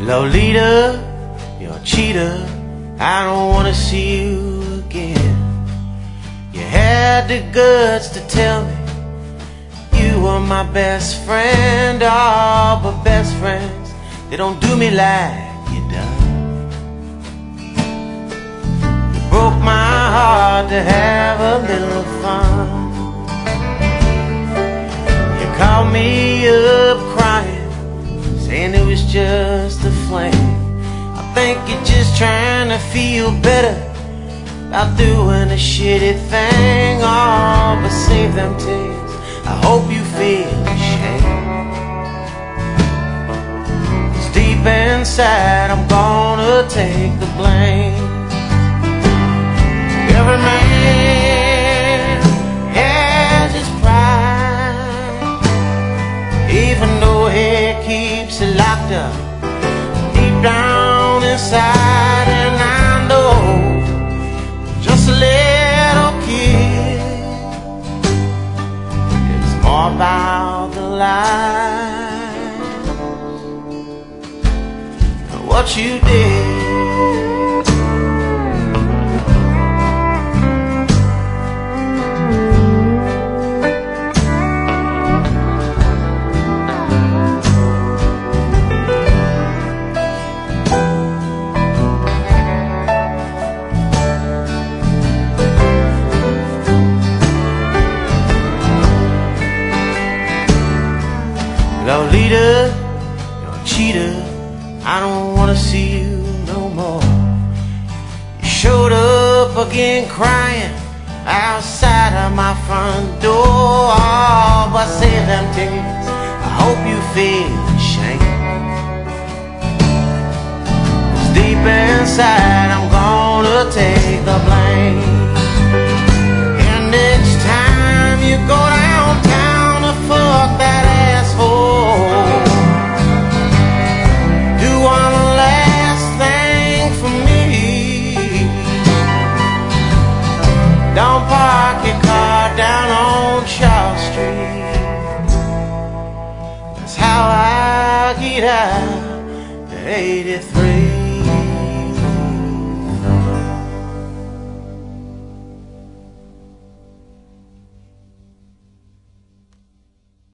Lolita, you're a cheater, I don't wanna see you again. You had the guts to tell me you were my best friend. Oh, but best friends, they don't do me like you done. You broke my heart to have a little fun. You called me up crying, saying it was just a flame. I think you're just trying to feel better about doing a shitty thing. Oh, but save them tears, I hope you feel ashamed. 'Cause deep inside I'm gonna take the blame. Every man has his pride, even though he keeps it locked up deep down inside. And I know just a little kid, it's more about the life and what you did. Lolita, you're a cheater, I don't wanna see you no more. You showed up again crying outside of my front door. Oh, but save them tears, I hope you feel ashamed. 'Cause deep inside I'm gonna take the blame. And each time you go downtown to fuck that asshole, do one last thing for me. Don't park your car down on Charles Street. That's how I get out at 83.